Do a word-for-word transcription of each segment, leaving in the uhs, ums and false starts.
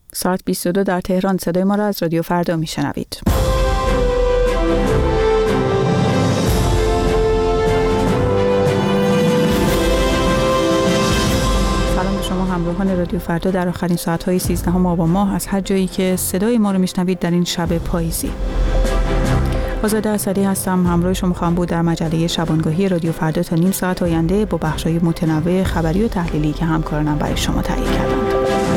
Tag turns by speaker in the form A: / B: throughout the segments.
A: ساعت بیست و دو در تهران. صدای ما را از رادیو فردا میشنوید. سلام به شما همراهان رادیو فردا در آخرین ساعت‌های سیزدهم آبان ماه از هر جایی که صدای ما رو میشنوید در این شب پاییزی. آزاده اسدی هستم، همراه شما خواهم بود در مجله شبانگاهی رادیو فردا تا نیم ساعت آینده با بخش‌های متنوع خبری و تحلیلی که همکارانم برای شما تهیه کردند.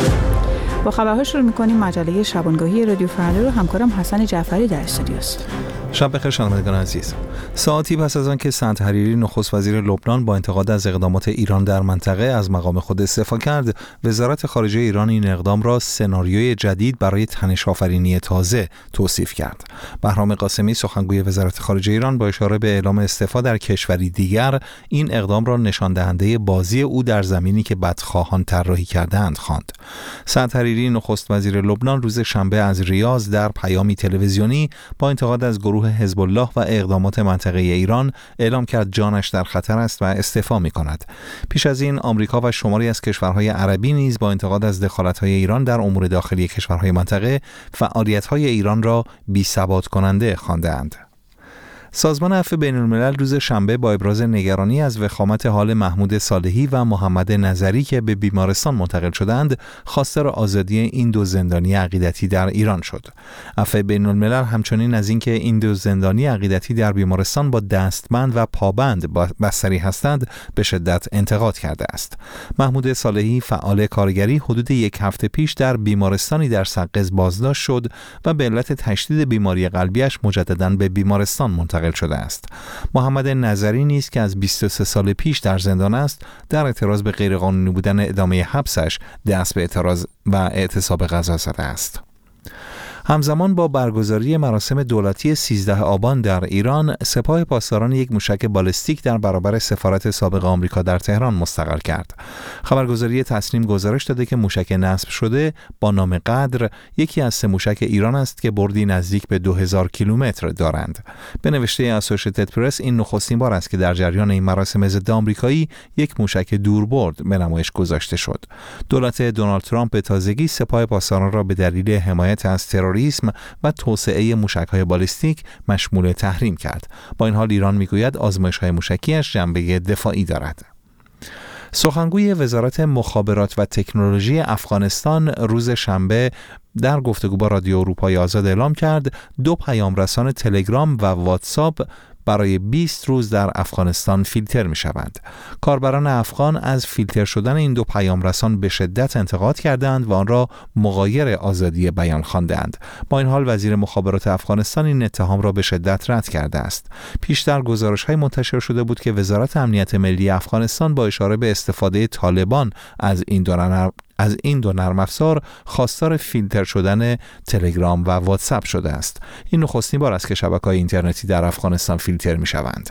A: با خبرها شروع می‌کنیم. مجله شبانگاهی رادیو فردا رو همکارم حسن جعفری در استودیو است.
B: شب بخیر شنوندگان عزیز. ساعتی پس از آنکه سعد حریری نخست وزیر لبنان با انتقاد از اقدامات ایران در منطقه از مقام خود استعفا کرد، وزارت خارجه ایران این اقدام را سناریوی جدید برای تنش آفرینی تازه توصیف کرد. بهرام قاسمی سخنگوی وزارت خارجه ایران با اشاره به اعلام استعفا در کشوری دیگر این اقدام را نشان دهنده بازی او در زمینی که بدخواهان طراحی کرده‌اند خواند. سعد حریری نخست وزیر لبنان روز شنبه از ریاض در پیامی تلویزیونی با انتقاد از گروه حزب الله و اقدامات منطقه ایران اعلام کرد جانش در خطر است و استعفا می‌کند. پیش از این آمریکا و شماری از کشورهای عربی نیز با انتقاد از دخالت‌های ایران در امور داخلی کشورهای منطقه فعالیت‌های ایران را بی‌ثبات کننده خوانده‌اند. سازمان عفو بین‌الملل روز شنبه با ابراز نگرانی از وخامت حال محمود صالحی و محمد نظری که به بیمارستان منتقل شدند، خواستار آزادی این دو زندانی عقیدتی در ایران شد. عفو بین‌الملل همچنین از اینکه این دو زندانی عقیدتی در بیمارستان با دستبند و پابند بستری هستند به شدت انتقاد کرده است. محمود صالحی فعال کارگری حدود یک هفته پیش در بیمارستانی در سقز بازداشت شد و به علت تشدید بیماری قلبیش مجدداً به بیمارستان منتقل شده است. محمد نظری نیز که از بیست و سه سال پیش در زندان است، در اعتراض به غیرقانونی بودن ادامه حبسش دست به اعتراض و اعتصاب غذا زده است. همزمان با برگزاری مراسم دولتی سیزده آبان در ایران، سپاه پاسداران یک موشک بالستیک در برابر سفارت سابق آمریکا در تهران مستقر کرد. خبرگزاری تسنیم گزارش داده که موشک نصب شده با نام قدر یکی از سه موشک ایران است که بردی نزدیک به دو هزار کیلومتر دارند. به نوشته اسوشیتد پرس این نخستین بار است که در جریان این مراسم ضد آمریکایی یک موشک دوربرد به نمایش گذاشته شد. دولت دونالد ترامپ به تازگی سپاه پاسداران را به دلیل حمایت از تروریسم و توسعه موشک‌های بالستیک مشمول تحریم کرد. با این حال ایران میگوید آزمایش‌های موشکیش جنبه دفاعی دارد. سخنگوی وزارت مخابرات و تکنولوژی افغانستان روز شنبه در گفتگو با رادیو اروپای آزاد اعلام کرد دو پیام رسان تلگرام و واتساپ برای بیست روز در افغانستان فیلتر می شوند. کاربران افغان از فیلتر شدن این دو پیام رسان به شدت انتقاد کردند و آن را مغایر آزادی بیان خواندند. با این حال وزیر مخابرات افغانستان این اتهام را به شدت رد کرده است. پیشتر گزارش‌های منتشر شده بود که وزارت امنیت ملی افغانستان با اشاره به استفاده طالبان از این دو نرم از این دو نرم افزار خواستار فیلتر شدن تلگرام و واتساپ شده است. این نخستین بار است که شبکه‌های اینترنتی در افغانستان فیلتر می‌شوند.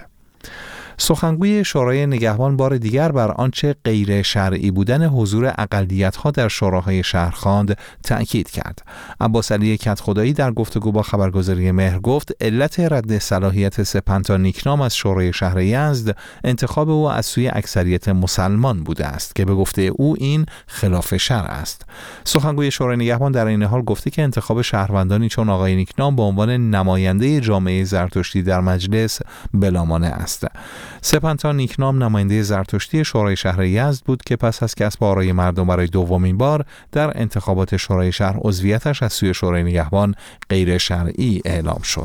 B: سخنگوی شورای نگهبان بار دیگر بر آنچه غیر شرعی بودن حضور اقلیت‌ها در شوراهای شهر خواند تأکید کرد. عباس علی کدخدایی در گفتگو با خبرگزاری مهر گفت علت رد صلاحیت سپنتا نیکنام از شورای شهر یزد انتخاب او از سوی اکثریت مسلمان بوده است که به گفته او این خلاف شرع است. سخنگوی شورای نگهبان در این حال گفته که انتخاب شهروندانی چون آقای نیکنام به عنوان نماینده جامعه زرتشتی در مجلس بلامانع است. سپنتا نیکنام نماینده زرتشتی شورای شهر یزد بود که پس از کسب آرای مردم برای دومین بار در انتخابات شورای شهر عضویتش از سوی شورای نگهبان غیر شرعی اعلام شد.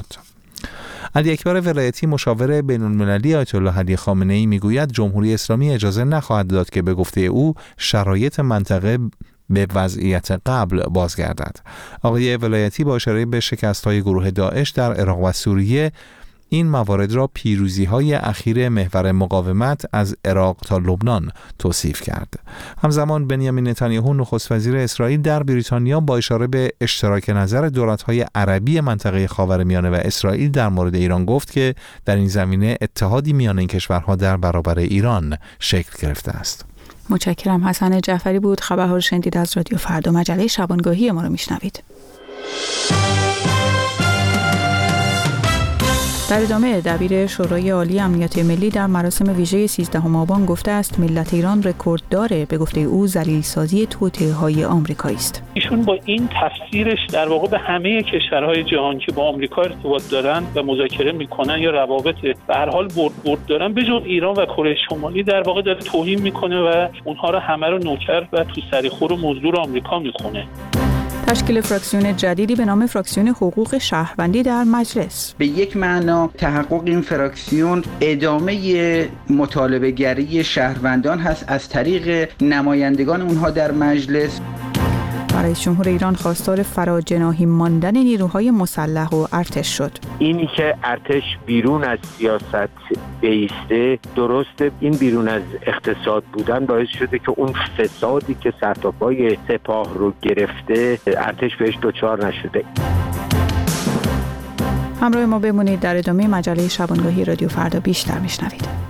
B: علی اکبر ولایتی مشاور بین‌المللی آیت الله علی خامنه‌ای میگوید جمهوری اسلامی اجازه نخواهد داد که به گفته او شرایط منطقه به وضعیت قبل بازگردد. آقای ولایتی با اشاره به شکست‌های گروه داعش در عراق و سوریه این موارد را پیروزی‌های اخیر محور مقاومت از عراق تا لبنان توصیف کرد. همزمان بنیامین نتانیاهو نخست وزیر اسرائیل در بریتانیا با اشاره به اشتراک نظر دولت‌های عربی منطقه خاورمیانه و اسرائیل در مورد ایران گفت که در این زمینه اتحادی میان این کشورها در برابر ایران شکل گرفته است.
A: متشکرم. حسن جعفری بود. خبرها رو شنیدید از رادیو فردا. مجله شبانگاهی ما رو میشنوید. در ادامه دبیر شورای عالی امنیت ملی در مراسم ویژه سیزدهم آبان گفته است ملت ایران رکورد داره. به گفته او ذلیل‌سازی توطئه‌های آمریکایی است.
C: ایشون با این تفسیرش در واقع به همه کشورهای جهان که با آمریکا ارتباط دارن و مذاکره میکنن یا روابط به هر حال برد برد دارن به جز ایران و کره شمالی در واقع داره توهین میکنه و اونها رو همه رو نوکر و تو سریخور و مزدور آمریکا میخونه.
A: تشکیل فراکسیون جدیدی به نام فراکسیون حقوق شهروندی در مجلس.
D: به یک معنا تحقق این فراکسیون ادامه مطالبه گری شهروندان هست از طریق نمایندگان اونها در مجلس.
A: رئیس جمهور ایران خواستار فراجناحی ماندن نیروهای مسلح و ارتش شد.
E: اینی که ارتش بیرون از سیاست بیسته درسته، این بیرون از اقتصاد بودن باعث شده که اون فسادی که سرتاپای سپاه رو گرفته ارتش بهش دچار نشده.
A: همراه ما بمونید، در ادامه مجله شبانگاهی رادیو فردا بیشتر میشنوید.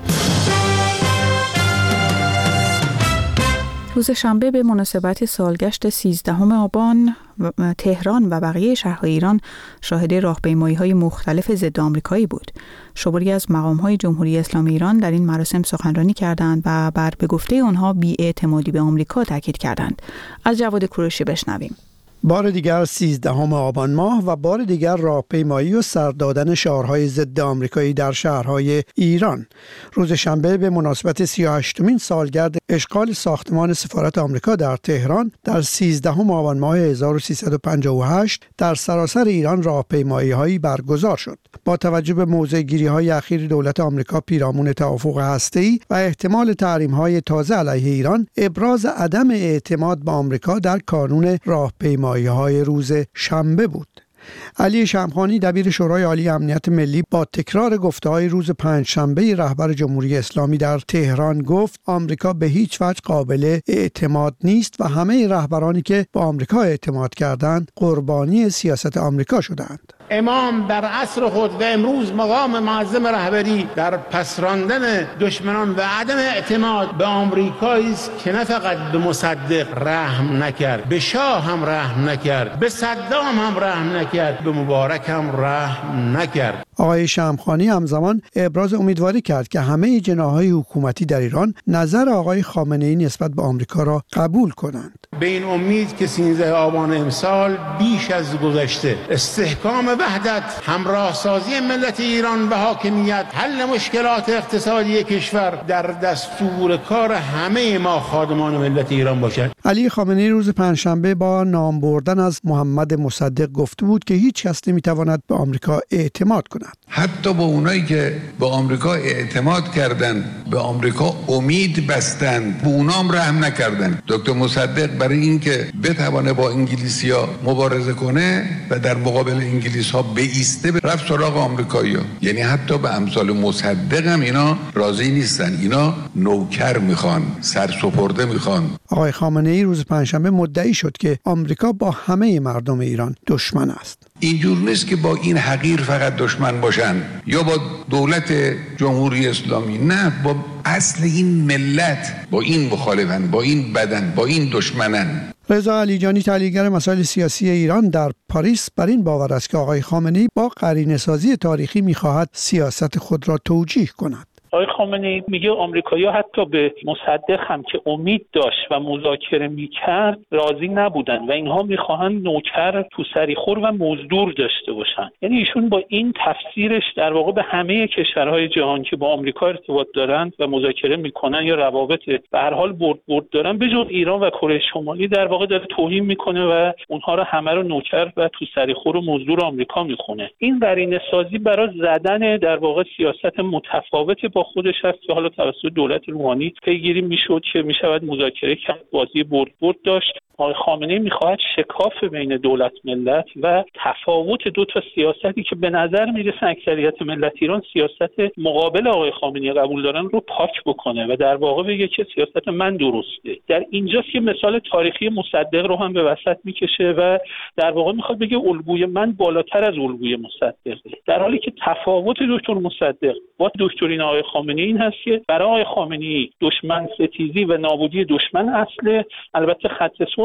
A: روز شنبه به مناسبت سالگشت سیزدهم آبان تهران و بقیه شهرهای ایران شاهد راهپیمایی‌های مختلف ضد آمریکایی بود. شماری از مقام‌های جمهوری اسلامی ایران در این مراسم سخنرانی کردند و بر به گفته آنها بی‌اعتمادی به آمریکا تاکید کردند. از جواد کوروشی بشنویم.
F: بار دیگر سیزدهم آبان ماه و بار دیگر راهپیمایی و سر دادن شعارهای ضد آمریکایی در شهرهای ایران. روز شنبه به مناسبت سی و هشتمین سالگرد اشغال ساختمان سفارت آمریکا در تهران در سیزدهم آبان ماه هزار و سیصد و پنجاه و هشت در سراسر ایران راهپیمایی‌هایی برگزار شد. با توجه به موضع‌گیری‌های اخیر دولت آمریکا پیرامون توافق هسته‌ای و احتمال تحریم‌های تازه علیه ایران، ابراز عدم اعتماد به آمریکا در کانون راهپیمایی های روز شنبه بود. علی شمخانی دبیر شورای عالی امنیت ملی با تکرار گفته‌های روز پنجشنبه رهبر جمهوری اسلامی در تهران گفت آمریکا به هیچ وجه قابل اعتماد نیست و همه رهبرانی که با آمریکا اعتماد کردند قربانی سیاست آمریکا شدند.
G: امام در عصر خود و امروز مقام معظم رهبری در پسراندن دشمنان و عدم اعتماد به آمریکایی است که نه فقط به مصدق رحم نکرد، به شاه هم رحم نکرد، به صدام هم رحم نکرد، به مبارک هم رحم نکرد.
F: آقای شمخانی همزمان ابراز امیدواری کرد که همه جناح‌های حکومتی در ایران نظر آقای خامنه‌ای نسبت به آمریکا را قبول کنند.
G: به این امید که سیزدهم آبان امسال بیش از گذشته استحکام وحدت، همراه سازی ملت ایران و حاکمیت، حل مشکلات اقتصادی کشور در دستور کار همه ما خادمان ملت ایران باشد.
F: علی خامنه‌ای روز پنجشنبه با نام بردن از محمد مصدق گفته بود که هیچ کس نمیتواند به آمریکا اعتماد کند.
H: حتی با اونایی که به آمریکا اعتماد کردن، به آمریکا امید بستند، به اونام رحم نکردن. دکتر مصدق برای اینکه بتونه با انگلیسی‌ها مبارزه کنه و در مقابل انگلیس‌ها بایسته رفت سراغ آمریکایی‌ها. یعنی حتی به امثال مصدق هم اینا راضی نیستن، اینا نوکر میخوان، سرسپرده میخوان.
F: آقای خامنه‌ای روز پنجشنبه مدعی شد که آمریکا با همه مردم ایران دشمن است.
H: اینجور نیست که با این حقیر فقط دشمن باشن یا با دولت جمهوری اسلامی، نه، با اصل این ملت، با این مخالفن، با این بدن، با این دشمنن.
F: رضا علیجانی تحلیلگر مسائل سیاسی ایران در پاریس بر این باور است که آقای خامنه‌ای با قرینه‌سازی تاریخی می‌خواهد سیاست خود را توجیه کند.
C: آقای خامنه‌ای میگه آمریکایی‌ها حتی به مصدق هم که امید داشت و مذاکره میکرد راضی نبودن و اینها میخواهن نوکر تو سریخور و مزدور داشته باشن. یعنی ایشون با این تفسیرش در واقع به همه کشورهای جهان که با آمریکا ارتباط دارن و مذاکره میکنن یا روابط به هر حال برد برد دارن به جز ایران و کره شمالی در واقع داره توهین میکنه و اونها رو همه رو نوکر و تو سریخور و مزدور آمریکا میخونه. این قرینه‌سازی برای زدن در واقع سیاست متفاوت با خودش هست که حالا توسط دولت روحانی پیگیری میشد که میشود مذاکره کرد، بازی برد برد داشت. آقای خامنه‌ای میخواهد شکاف بین دولت ملت و تفاوت دو تا سیاستی که به نظر میرسه اکثریت ملت ایران سیاست مقابل آقای خامنه‌ای قبول دارن رو پاک بکنه و در واقع بگه که سیاست من درسته. در اینجاست که مثال تاریخی مصدق رو هم به وسط میکشه و در واقع میخواد بگه الگوی من بالاتر از الگوی مصدقه، در حالی که تفاوت دکتر مصدق با دکترین آقای خامنه‌ای این هست که برای آقای خامنه‌ای دشمن ستیزی و نابودی دشمن اصله. البته خط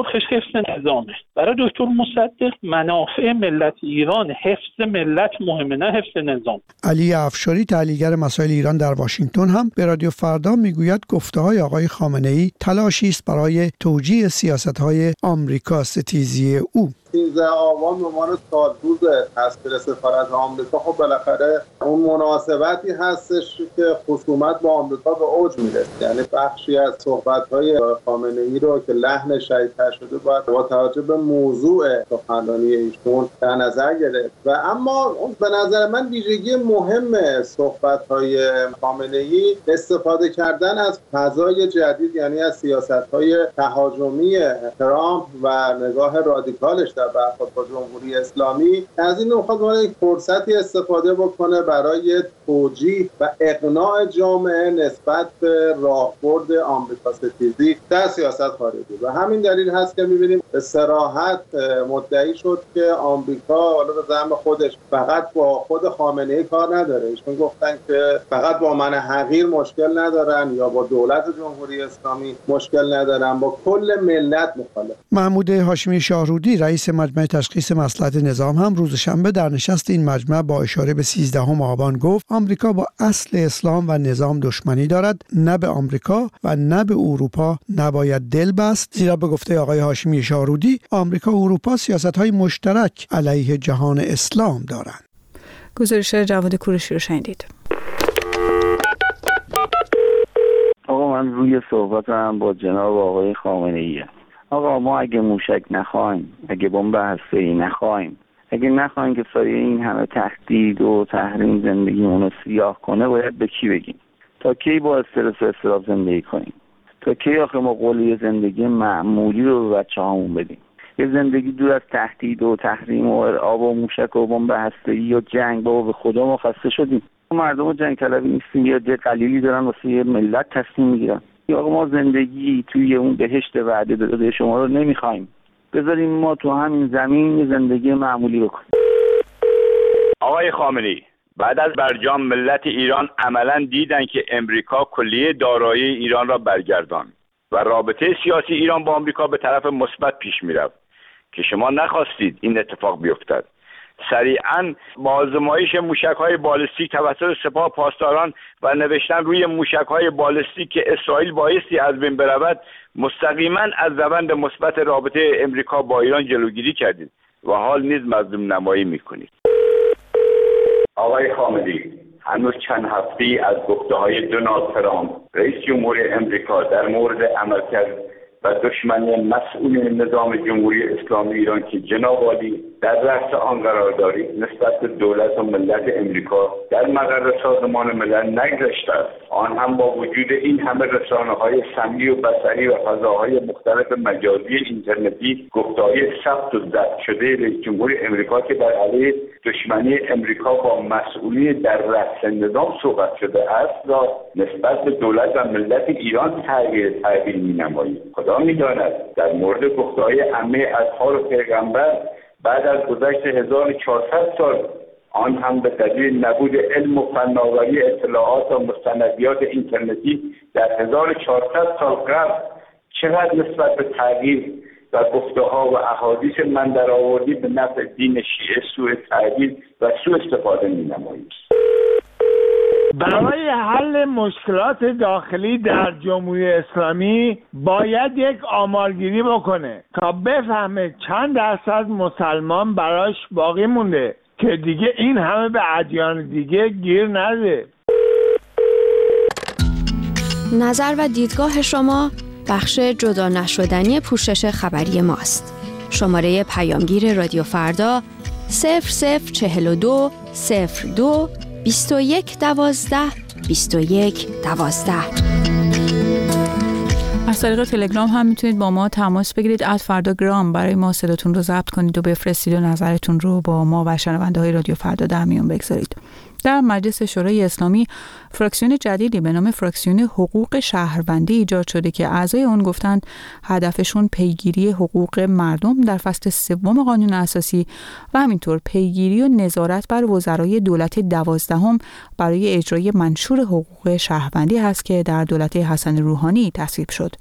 C: سرخش حفظ نظامه. برای دکتر مصدق منافع ملت ایران، حفظ ملت مهمه نه حفظ نظام.
F: علی افشاری تحلیلگر مسائل ایران در واشنگتن هم به رادیو فردا میگوید گفته‌های آقای خامنه‌ای تلاشی است برای توجیه سیاست‌های آمریکا ستیزی او.
I: سیزده آبان به عنوان سالروز تصویر سفارت آمریکا، خب بالاخره اون مناسبتی هستش که خصومت با آمریکا به اوج میرسه. یعنی بخشی از صحبت‌های خامنه‌ای رو که لحن شدیدتر شده باید با توجه به موضوع سخنرانی ایشون در نظر گرفت. و اما به نظر من ویژگی مهم صحبت‌های خامنه‌ای استفاده کردن از فضای جدید، یعنی از سیاست‌های تهاجمی ترامپ و نگاه رادیکالش در برخورد با جمهوری اسلامی. از این نکات باید یک فرصتی استفاده بکنه برای توجیه و اقناع جامعه نسبت به راهبرد آمریکا ستیزی در سیاست خارجی. و همین دلیل هست که می‌بینیم به صراحت مدعی شد که آمریکا حالا به زعم خودش فقط با خود خامنه‌ای کار نداره. ایشون گفتن که فقط با من حقیر مشکل ندارن یا با دولت جمهوری اسلامی مشکل ندارن، با کل ملت مخالف.
F: محمود هاشمی شاهرودی رئیس مجمع تشخیص مصلحت نظام هم روز شنبه در نشست این مجمع با اشاره به سیزدهم آبان گفت آمریکا با اصل اسلام و نظام دشمنی دارد، نه به آمریکا و نه به اروپا نباید دل بست، زیرا به گفته آقای هاشمی شاهرودی آمریکا و اروپا سیاست‌های مشترک علیه جهان اسلام دارند.
A: گزارش جواد کوروشی رو شنیدید.
J: آقا من روی صحبتم با جناب آقای خامنه‌ای. آقا ما اگه موشک نخوایم، اگه بمب هسته‌ای نخوایم، اگه نخوایم که سایه این همه تهدید و تحریم زندگیمون رو سیاه کنه، باید به کی بگیم؟ تا کی با استرس و اضطراب زندگی کنیم؟ تا کی آخه ما قول یه زندگی معمولی رو به بچه‌هامون بدیم؟ یه زندگی دور از تهدید و تحریم و ارعاب و موشک و بمب هسته‌ای و جنگ، بابا به خدا ما خسته شدیم. مردم جنگ طلبی نیستیم، یه عده قلیلی دارن واسه یه ملت تصمیم میگیرن. یا ما زندگی توی اون بهشت وعده داده شما رو نمیخوایم، بذاریم ما تو همین زمین یه زندگی معمولی بکنیم.
K: آقای خامنه‌ای، بعد از برجام ملت ایران عملاً دیدن که امریکا کلیه دارایی ایران را برگردان و رابطه سیاسی ایران با آمریکا به طرف مثبت پیش میرفت که شما نخواستید این اتفاق بیفتد. سریعاً با آزمایش موشک‌های بالستیک توسط سپاه پاسداران و نوشتن روی موشک‌های بالستیک که اسرائیل بایستی از بین برود، مستقیما از روند مثبت رابطه امریکا با ایران جلوگیری کردید و حال نیز مظلوم نمایی می‌کنید. آقای خامنه‌ای، هنوز چند هفته‌ای از گفته‌های دونالد ترامپ رئیس جمهوری امریکا در مورد عملکرد و دشمنی مسئول نظام جمهوری اسلامی ایران که جناب عالی در رأس آن قرار دارید نسبت به دولت و ملت امریکا در مقر سازمان ملل نگذشته است. آن هم با وجود این همه رسانه‌های سمعی و بصری و فضاهای مختلف مجازی اینترنتی گفته‌های ثبت و ضبط شده رئیس جمهوری امریکا که بر علیه دشمنی امریکا با مسئولین در رأس نظام صحبت شده است را نسبت به دولت و ملت ایران تغییر تحویل می‌نمایید. خدا می‌داند در مورد گفته‌های عامه اطهار و پیغمبر بعد از گذشت هزار و چهارصد سال، آن هم به دلیل نبود علم و فناوری اطلاعات و مستندات اینترنتی در هزار و چهارصد سال قبل، چقدر نسبت به تغییر و گفته‌ها و احادیث من در آوردی به نفع دین شیعه سوء تعبیر و سوء استفاده می‌نمایید.
L: برای حل مشکلات داخلی در جمهوری اسلامی باید یک آمارگیری بکنه تا بفهمه چند درصد مسلمان براش باقی مونده که دیگه این همه به ادیان دیگه گیر نده.
M: نظر و دیدگاه شما بخش جدا نشدنی پوشش خبری ماست. شماره پیامگیر رادیو فردا صفر صفر چهل و دو صفر دو بیست و یک دوازده بیست و یک دوازده.
A: از طریق تلگرام هم میتونید با ما تماس بگیرید. ات فردا گرام برای ما صداتون رو ضبط کنید و بفرستید و نظرتون رو با ما و شنونده های رادیو فردا در میون بگذارید. در مجلس شورای اسلامی فراکسیون جدیدی به نام فراکسیون حقوق شهروندی ایجاد شده که اعضای اون گفتند هدفشون پیگیری حقوق مردم در فصل سوم قانون اساسی و همینطور پیگیری و نظارت بر وزرای دولت دوازدهم برای اجرای منشور حقوق شهروندی هست که در دولت حسن روحانی تصویب شد.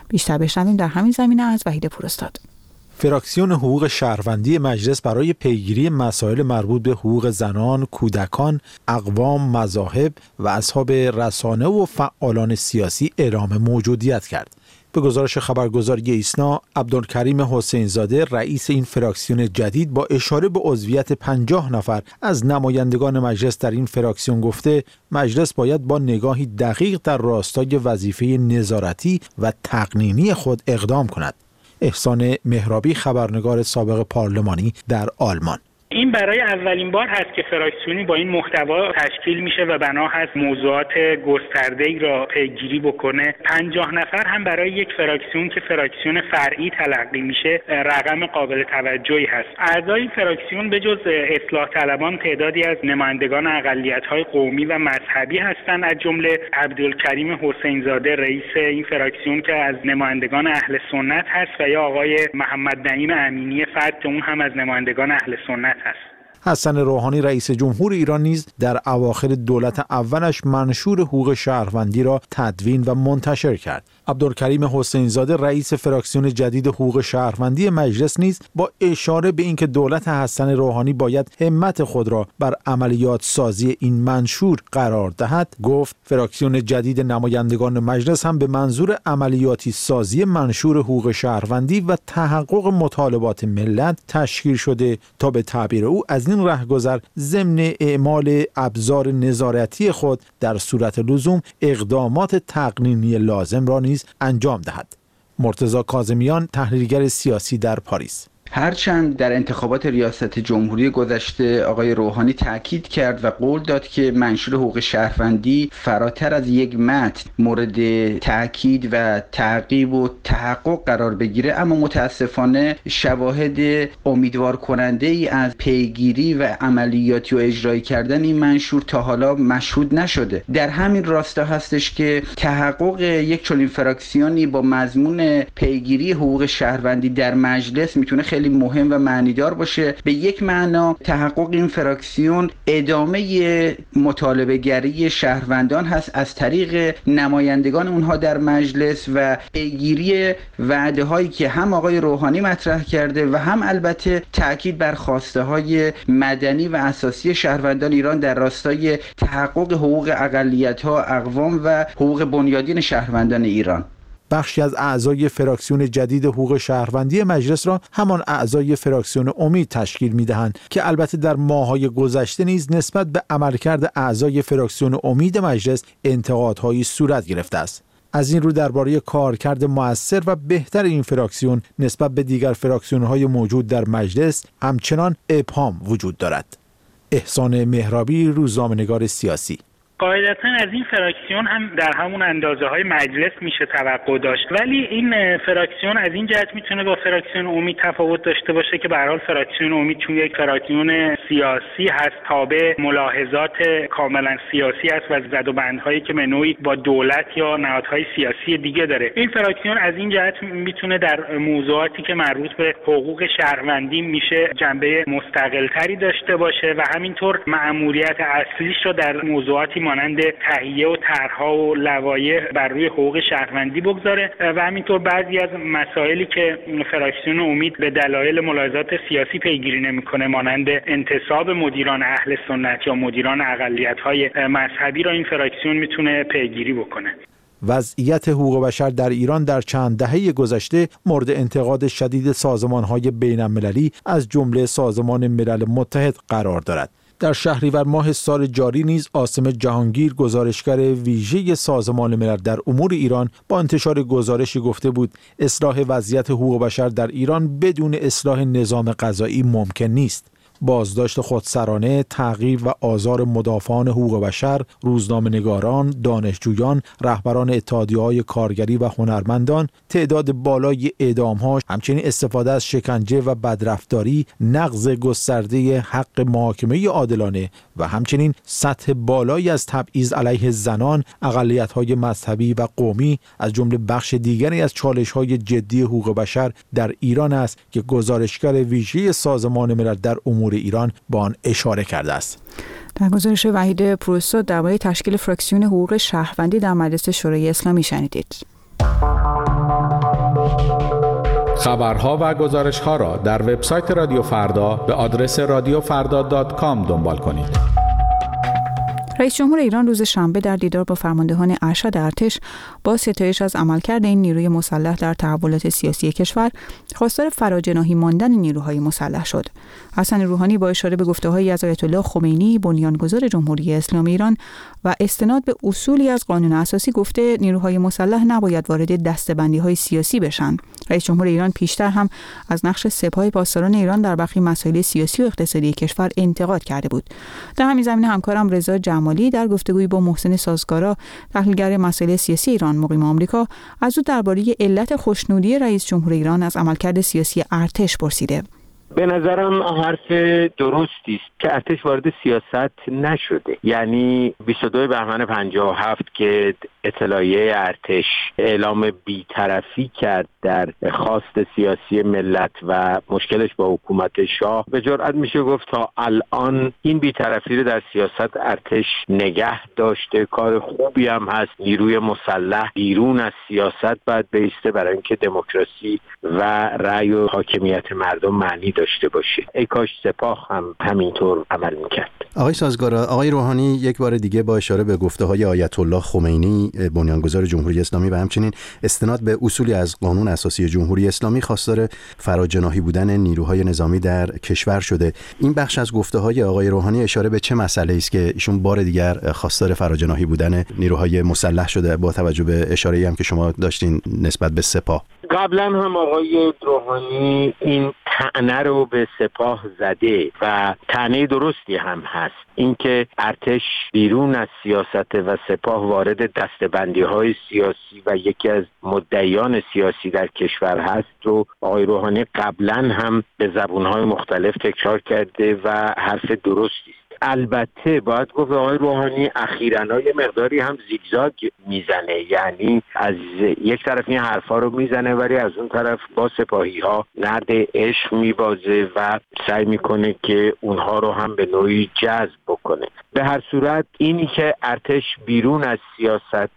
A: بیشتر بشنویم در همین زمینه از وحید پوراستاد.
B: فراکسیون حقوق شهروندی مجلس برای پیگیری مسائل مربوط به حقوق زنان، کودکان، اقوام، مذاهب و اصحاب رسانه و فعالان سیاسی اعلام موجودیت کرد. به گزارش خبرگزاری ایسنا، عبدالکریم حسین زاده رئیس این فراکسیون جدید با اشاره به عضویت پنجاه نفر از نمایندگان مجلس در این فراکسیون گفته مجلس باید با نگاهی دقیق در راستای وظیفه نظارتی و تقنینی خود اقدام کند. احسان مهرابی، خبرنگار سابق پارلمانی در آلمان:
N: این برای اولین بار هست که فراکسیونی با این محتوا تشکیل میشه و بنا هست موضوعات گسترده‌ای را پیگیری بکنه. پنجاه نفر هم برای یک فراکسیون که فراکسیون فرعی تلقی میشه رقم قابل توجهی هست. اعضای این فراکسیون به جز اصلاح طلبان تعدادی از نمایندگان اقلیت‌های قومی و مذهبی هستند، از جمله عبدالکریم حسین زاده رئیس این فراکسیون که از نمایندگان اهل سنت هست و یا آقای محمد نعیم امینی فرد که اون هم از نمایندگان اهل سنت هست.
B: حسن روحانی رئیس جمهور ایران نیز در اواخر دولت اولش منشور حقوق شهروندی را تدوین و منتشر کرد. عبدالکریم حسین زاده رئیس فراکسیون جدید حقوق شهروندی مجلس نیز با اشاره به اینکه دولت حسن روحانی باید همت خود را بر عملیات سازی این منشور قرار دهد گفت فراکسیون جدید نمایندگان مجلس هم به منظور عملیاتی سازی منشور حقوق شهروندی و تحقق مطالبات ملت تشکیل شده تا به تعبیر او از این رهگذر ضمن اعمال ابزار نظارتی خود در صورت لزوم اقدامات تقنینی لازم را نیز انجام دهد. مرتضی کاظمیان، تحلیلگر سیاسی در پاریس:
D: هرچند در انتخابات ریاست جمهوری گذشته آقای روحانی تاکید کرد و قول داد که منشور حقوق شهروندی فراتر از یک متن مورد تاکید و تعقیب و تحقق قرار بگیره، اما متاسفانه شواهد امیدوار کننده ای از پیگیری و عملیاتی و اجرایی کردن این منشور تا حالا مشهود نشده. در همین راستا هستش که تحقق یک چنین فراکسیونی با مضمون پیگیری حقوق شهروندی در مجلس میتونه خیلی مهم و معنیدار باشه. به یک معنا تحقق این فراکسیون ادامه مطالبه گری شهروندان هست از طریق نمایندگان اونها در مجلس و پیگیری وعده هایی که هم آقای روحانی مطرح کرده و هم البته تاکید بر خواسته های مدنی و اساسی شهروندان ایران در راستای تحقق حقوق اقلیت ها، اقوام و حقوق بنیادین شهروندان ایران.
B: بخشی از اعضای فراکسیون جدید حقوق شهروندی مجلس را همان اعضای فراکسیون امید تشکیل می‌دهند که البته در ماه‌های گذشته نیز نسبت به عملکرد اعضای فراکسیون امید مجلس انتقادهایی صورت گرفته است. از این رو درباره کارکرد مؤثر و بهتر این فراکسیون نسبت به دیگر فراکسیون‌های موجود در مجلس همچنان ابهام وجود دارد. احسان مهرابی، روزنامه‌نگار سیاسی:
N: قاعدتا از این فراکسیون هم در همون اندازه های مجلس میشه توقع داشت، ولی این فراکسیون از این جهت میتونه با فراکسیون امید تفاوت داشته باشه که به هر حال فراکسیون امید چون یک فراکسیون سیاسی هست تابع ملاحظات کاملا سیاسی است و زد و بندهایی که به نوعی با دولت یا نهادهای سیاسی دیگه داره. این فراکسیون از این جهت میتونه در موضوعاتی که مربوط به حقوق شهروندی میشه جنبه مستقلتری داشته باشه و همینطور مأموریت اصلیش رو در موضوعاتی مانند تهیه و طرح‌ها و لوایح بر روی حقوق شهروندی بگذاره و همینطور بعضی از مسائلی که فراکسیون امید به دلایل ملاحظات سیاسی پیگیری نمی‌کنه مانند انتصاب مدیران اهل سنت یا مدیران اقلیت‌های مذهبی را این فراکسیون میتونه پیگیری بکنه.
B: وضعیت حقوق بشر در ایران در چند دهه گذشته مورد انتقاد شدید سازمان‌های بین‌المللی از جمله سازمان ملل متحد قرار دارد. در شهریور ماه سال جاری نیز عاصم جهانگیر، گزارشگر ویژه سازمان ملل در امور ایران، با انتشار گزارشی گفته بود اصلاح وضعیت حقوق بشر در ایران بدون اصلاح نظام قضایی ممکن نیست. بازداشت خودسرانه، تعقیب و آزار مدافعان حقوق بشر، روزنامه‌نگاران، دانشجویان، رهبران اتحادیه‌های کارگری و هنرمندان، تعداد بالای اعدام‌ها، همچنین استفاده از شکنجه و بدرفتاری، نقض گسترده حق محاکمه عادلانه و همچنین سطح بالایی از تبعیض علیه زنان، اقلیت‌های مذهبی و قومی از جمله بخش دیگری از چالش‌های جدی حقوق بشر در ایران است که گزارشگر ویژه سازمان ملل در امور ایران با آن اشاره کرده است.
A: در گزارش وحید پوراستاد درباره تشکیل فراکسیون حقوق شهروندی در مجلس شورای اسلامی شنیدید.
O: خبرها و گزارش‌ها را در وبسایت رادیو فردا به آدرس رادیو فردا دات کام دنبال کنید.
A: رئیس جمهور ایران روز شنبه در دیدار با فرماندهان ارشد ارتش با ستایش از عملکرد این نیروی مسلح در تحولات سیاسی کشور خواستار فراجناحی ماندن نیروهای مسلح شد. حسن روحانی با اشاره به گفته‌های از آیت الله خمینی بنیانگذار جمهوری اسلامی ایران و استناد به اصولی از قانون اساسی گفته نیروهای مسلح نباید وارد دسته‌بندی‌های سیاسی بشن. رئیس جمهور ایران پیشتر هم از نقش سپاه پاسداران ایران در برخی مسائل سیاسی و اقتصادی کشور انتقاد کرده بود. در همین زمینه همکارم رضا جمالی در گفتگویی با محسن سازگارا تحلیلگر مسائل سیاسی ایران مقیم آمریکا از او درباره علت خوشنودی رئیس جمهور ایران از عملکرد سیاسی ارتش پرسیده.
E: به نظرم حرف درستی است که ارتش وارد سیاست نشده. یعنی بیست و دو بهمن پنجاه و هفت که اطلاعیه ارتش اعلام بی‌طرفی کرد در خواست سیاسی ملت و مشکلش با حکومت شاه، به جرئت میشه گفت تا الان این بی‌طرفی رو در سیاست ارتش نگه داشته. کار خوبی هم هست. نیروی مسلح بیرون از سیاست باید بایسته برای اینکه دموکراسی و رأی و حاکمیت مردم معنی داشته باشه. ای کاش سپاه هم همینطور عمل میکرد.
P: آقای سازگارا، آقای روحانی یک بار دیگه با اشاره به گفته‌های آیت الله خمینی بنیانگذار جمهوری اسلامی و همچنین استناد به اصولی از قانون اساسی جمهوری اسلامی خواستار فراجناحی بودن نیروهای نظامی در کشور شده. این بخش از گفته‌های آقای روحانی اشاره به چه مسئله‌ای است که ایشون بار دیگر خواستار فراجناحی بودن نیروهای مسلح شده با توجه به اشاره‌ای هم که شما داشتین نسبت به سپاه؟
E: قبلا هم آقای روحانی این طعنه رو به سپاه زده و طعنه درستی هم هست. اینکه ارتش بیرون از سیاست و سپاه وارد دسته‌بندی‌های سیاسی و یکی از مدعیان سیاسی در کشور هست رو آقای روحانی قبلا هم به زبون‌های مختلف تکرار کرده و حرف درستی است. البته باید گفت آقای روحانی اخیراً یه مقداری هم زیگزاگ میزنه، یعنی از یک طرف این حرفا رو میزنه ولی از اون طرف با سپاهی ها نرد عشق میبازه و سعی میکنه که اونها رو هم به نوعی جذب بکنه. به هر صورت اینی که ارتش بیرون از سیاست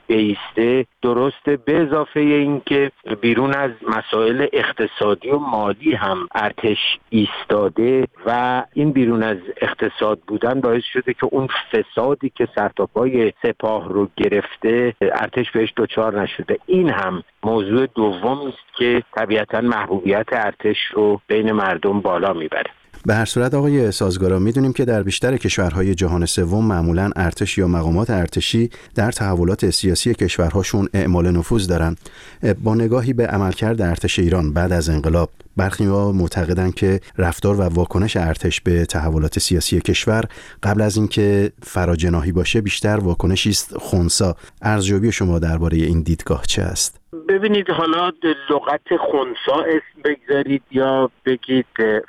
E: بیسته درسته، به اضافه این که بیرون از مسائل اقتصادی و مالی هم ارتش ایستاده و این بیرون از اقتصاد بودن باعث شده که اون فسادی که سرتاپای سپاه رو گرفته ارتش بهش دچار نشده. این هم موضوع دومی است که طبیعتاً محبوبیت ارتش رو بین مردم بالا میبره.
P: به هر صورت آقای سازگارا، میدونیم که در بیشتر کشورهای جهان سوم معمولاً ارتش یا مقامات ارتشی در تحولات سیاسی کشورهاشون اعمال نفوذ دارن. با نگاهی به عملکرد ارتش ایران بعد از انقلاب، برخی‌ها معتقدن که رفتار و واکنش ارتش به تحولات سیاسی کشور قبل از اینکه فراجناحی باشه بیشتر واکنشی است خنثی. ارزیابی شما درباره این دیدگاه چه است؟
E: ببینید، حالا لغت خنثی اسم بگذارید یا بگید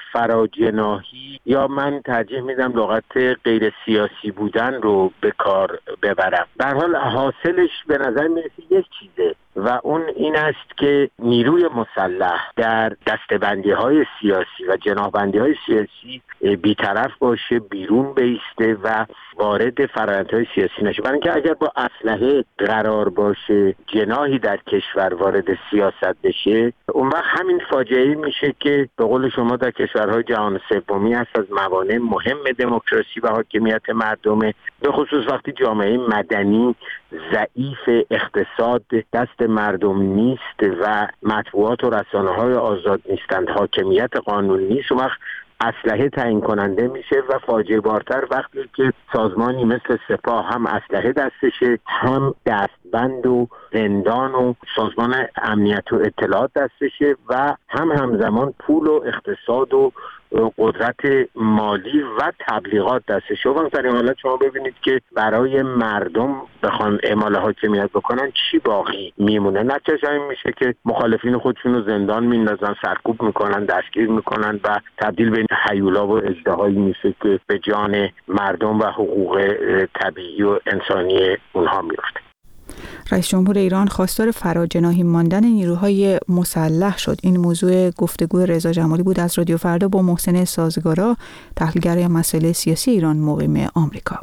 E: فراجناحی، یا من ترجیح میدم لغت غیر سیاسی بودن رو به کار ببرم. به هر حال حاصلش به نظر میرسه یک چیزه و اون این است که نیروی مسلح در دسته‌بندی‌های سیاسی و جناح‌بندی‌های سیاسی بی‌طرف باشه، بیرون بیسته و وارد فرآیندهای سیاسی نشه. برای اینکه اگر با اسلحه قرار باشه جناحی در کشور وارد سیاست بشه، اون وقت همین فاجعه میشه که به قول شما در کشورهای جهان سومی هست از موانع مهم دموکراسی و حاکمیت مردمه، به خصوص وقتی جامعه مدنی ضعیف، اقتصاد دست مردم نیست و مطبوعات و رسانه‌های آزاد نیستند، حاکمیت قانون نیست، و وقت اسلحه تعیین کننده میشه و فاجعه بارتر وقتی که سازمانی مثل سپاه هم اسلحه دستشه، هم دستبند و زندان و سازمان امنیت و اطلاعات دستشه و هم همزمان پول و اقتصاد و قدرت مالی و تبلیغات دستشه. و در این حالت شما ببینید که برای مردم بخوان اعمال حاکمیت بکنن چی باقی میمونه؟ نتیجه این میشه که مخالفین خودشون رو زندان میندازن، سرکوب میکنن، دستگیر میکنن و تبدیل به هیولا و اژدهایی میشه که به جان مردم و حقوق طبیعی و انسانی اونها میفته.
A: رئیس جمهور ایران خواستار فراجناحی ماندن نیروهای مسلح شد. این موضوع گفتگو رضا جمالی بود از رادیو فردا با محسن سازگارا، تحلیلگر مسائل سیاسی ایران مقیم آمریکا.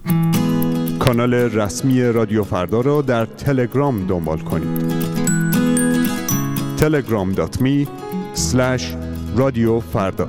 Q: کانال رسمی رادیو فردا را در تلگرام دنبال کنید. تلگرام دات می اسلش رادیو فردا.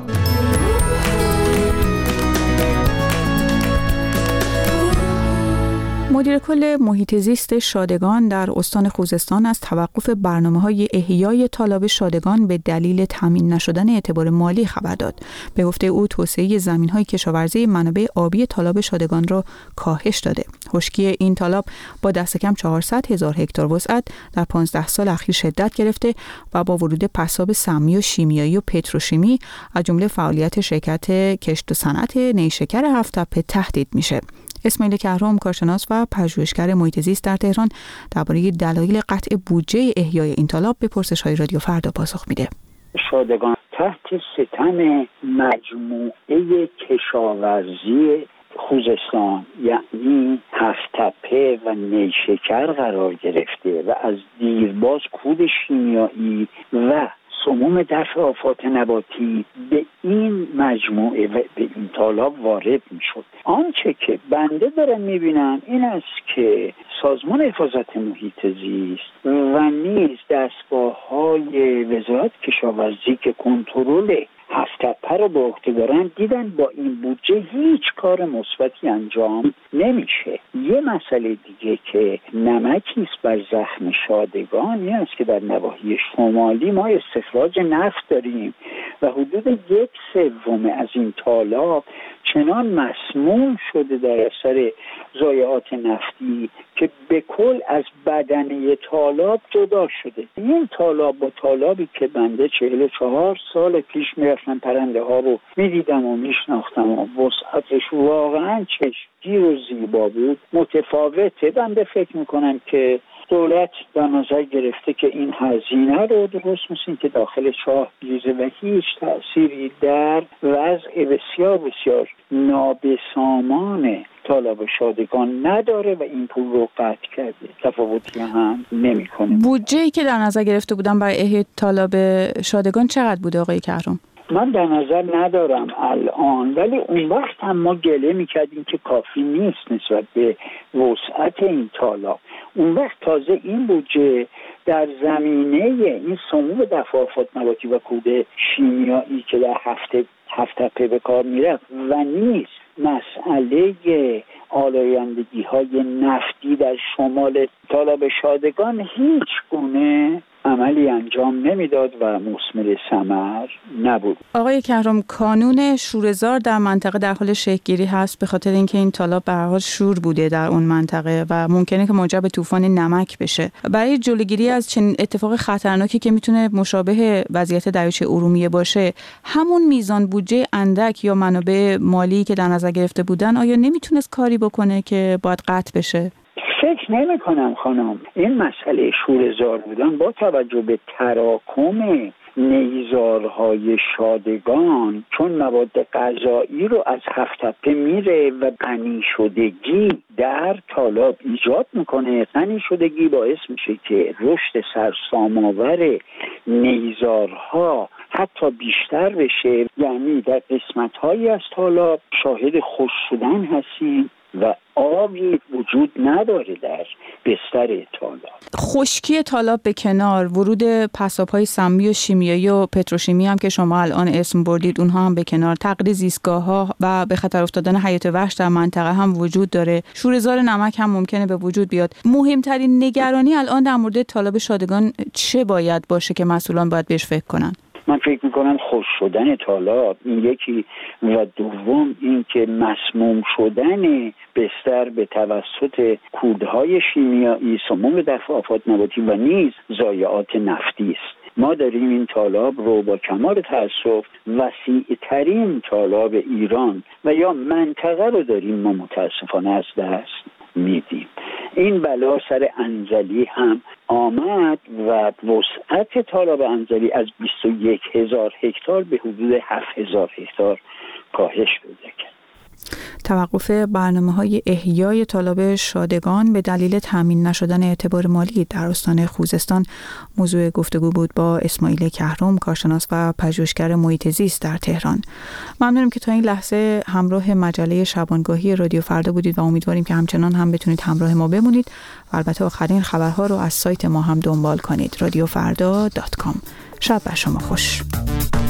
A: مدیر کل محیط زیست شادگان در استان خوزستان از توقف برنامه‌های احیای تالاب شادگان به دلیل تامین نشدن اعتبار مالی خبر داد. به گفته او توسعه زمین‌های کشاورزی منابع آبی تالاب شادگان را کاهش داده. خشکی این تالاب با دست کم چهارصد هزار هکتار وسعت در پانزده سال اخیر شدت گرفته و با ورود پساب سمی و شیمیایی و پتروشیمی از جمله فعالیت شرکت کشت و صنعت نیشکر هفت‌تپه تهدید میشه. اسماعیل کهرام، کارشناس و پژوهشگر محیط زیست در تهران، درباره دلایل قطع بودجه احیای این تالاب به پرسش‌های رادیو فردا پاسخ میده.
R: شادگان تحت ستم مجموعه کشاورزی خوزستان یعنی هفت‌تپه و نیشکر قرار گرفته و از دیرباز کود شیمیایی و سموم دفع آفات نباتی به این مجموعه و به این تالاب وارد می شد. آنچه که بنده دارم می بینم این است که سازمان حفاظت محیط زیست و نیز دستگاه های وزارت کشاورزی که کنترل هفت‌تپه رو به عهده دارن دیدن با این بودجه هیچ کار مثبتی انجام نمیشه. یه مسئله دیگه که نمکی است بر زخم شادگان این است که در نواحی شمالی ما استخراج نفت داریم و حدود یک سوم از این تالاب چنان مسموم شده در اثر ضایعات نفتی که به کل از بدنه تالاب جدا شده. این تالاب با تالابی که بنده چهل و چهار سال پیش میرفتم پرنده ها رو میدیدم و میشناختم و وسعتش واقعا چشمگیر و زیبا بود متفاوته. بنده فکر میکنم که دولت در نظر گرفته که این هزینه رو درست مثل که داخل چاه بیزه و هیچ تأثیری در وضع بسیار بسیار نابسامان تالاب شادگان نداره و این پول رو قطع کرده، تفاوتی هم نمی کنه.
A: بودجه‌ای که در نظر گرفته بودن برای احیای تالاب شادگان چقدر بوده آقای کهرام؟
R: من در نظر ندارم الان، ولی اون وقت هم ما گله میکردیم که کافی نیست نسبت به وسعت این تالاب. اون وقت تازه این بودجه در زمینه این سموم دفع آفات نباتی و کود شیمیایی که در هفته هفت‌تپه به کار میرفت و نیز مسئله آلایندگی های نفتی در شمال تالاب شادگان هیچ گونه عملی انجام نمیداد و مثمر ثمر نبود.
A: آقای کهرام، کانون شوره‌زار در منطقه در حال شکل‌گیری هست به خاطر اینکه این تالاب به هر حال شور بوده در اون منطقه و ممکنه که موجب طوفان نمک بشه. برای جلوگیری از چنین اتفاق خطرناکی که میتونه مشابه وضعیت دریاچه ارومیه باشه، همون میزان بودجه اندک یا منابع مالی که در نظر گرفته بودن آیا نمیتونست کاری بکنه که باید قطع بشه؟
R: فکر نمی کنم خانم این مسئله شوره‌زار بودن با توجه به تراکم نیزارهای شادگان چون مواد غذایی رو از هفت‌تپه میره و غنی شدگی در تالاب ایجاد میکنه. غنی شدگی باعث میشه که رشد سرسام‌آور نیزارها حتی بیشتر بشه، یعنی در قسمت‌هایی از تالاب شاهد خشک شدن هستیم و آبی وجود نداره در بستر تالاب.
A: خشکی تالاب به کنار، ورود پساب‌های سمی و شیمیایی و پتروشیمی هم که شما الان اسم بردید اونها هم به کنار، تغییر زیستگاه‌ها و به خطر افتادن حیات وحش در منطقه هم وجود داره. شوره‌زار نمک هم ممکنه به وجود بیاد. مهمترین نگرانی الان در مورد تالاب شادگان چه باید باشه که مسئولان باید بهش فکر کنن؟
R: من فکر میکنم خشک شدن تالاب این یکی و دوم این که مسموم شدن بستر به توسط کودهای شیمیایی، سموم دفع آفات نباتی و نیز ضایعات نفتی است. ما داریم این تالاب رو با کمال تأسف وسیع‌ترین تالاب ایران و یا منطقه رو داریم ما متاسفانه از دست میدیم. این بلا سر انزلی هم آمد و وسعت تالاب انزلی از بیست و یک هزار هکتار به حدود هفت هزار هکتار کاهش پیدا کرد.
A: توقف برنامه‌های احیای تالاب شادگان به دلیل تامین نشدن اعتبار مالی در استان خوزستان موضوع گفتگو بود با اسماعیل کهرم، کارشناس و پژوهشگر محیط زیست در تهران. ممنونم که تا این لحظه همراه مجله شبانگاهی رادیو فردا بودید و امیدواریم که همچنان هم بتونید همراه ما بمونید و البته آخرین خبرها رو از سایت ما هم دنبال کنید رادیو فردا دات کام. شب بر شما خوش.